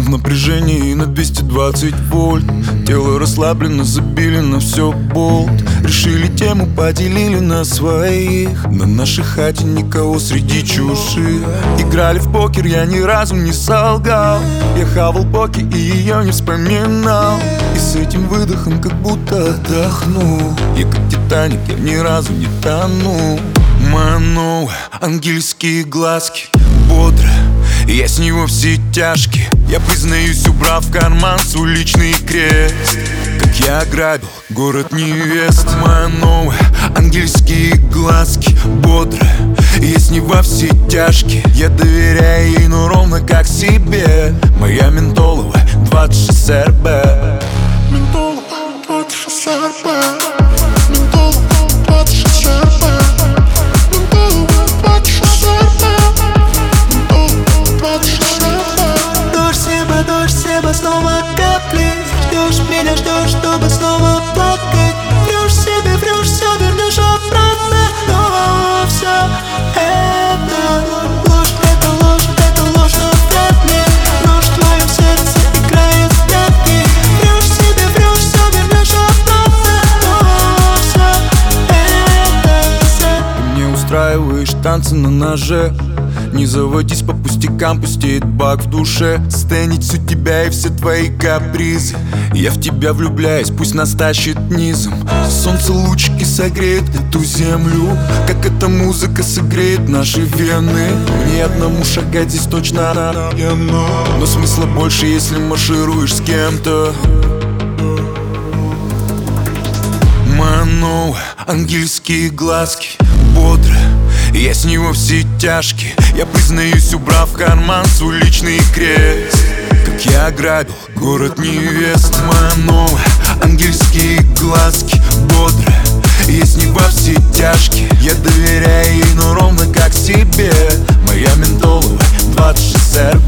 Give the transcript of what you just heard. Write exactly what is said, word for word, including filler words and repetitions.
В напряжении на двести двадцать вольт. Тело расслаблено, забили на все болт. Решили тему, поделили на своих. На нашей хате никого среди чужих. Играли в покер, я ни разу не солгал. Я хавал поки и ее не вспоминал. И с этим выдохом как будто отдохнул. И как Титаник я ни разу не тону. Моя новая, ангельские глазки, бодро, я с него все тяжкие. Я признаюсь, убрав в карман свой личный крест. Как я ограбил город невест. Моя новая, ангельские глазки, бодро, я с ней во все тяжкие. Я доверяю ей, но ровно как себе. Моя ментоловая двадцать шесть эр бэ. Ментоловая двадцать шесть эр бэ. Ментоловая двадцать шесть эр бэ. Снова капли. Ждешь меня, ждешь, чтобы снова плакать. Врешь себе, врешь, все вернешь обратно. Но все это ложь, это ложь, это ложь, но вряд ли. Ложь в твоем сердце играет в прятки. Врешь себе, врешь, все вернешь обратно. Но все это Ты мне устраиваешь танцы на ноже. Не заводись по пустякам, пустеет бак в душе. Стенить всю тебя и все твои капризы. Я в тебя влюбляюсь, пусть нас тащит низом. Солнце лучики согреет эту землю. Как эта музыка согреет наши вены. Мне одному шагать здесь точно охуенно. Но смысла больше, если маршируешь с кем-то. Моя новая, ангельские глазки, бодро, я с него все тяжкие. Я признаюсь, убрав в карман свой личный крест. Как я ограбил город невест. Моя новая, ангельские глазки, бодро, я с ней во все тяжкие. Я доверяю ей, но ровно как себе. Моя ментоловая двадцать шесть эр бэ.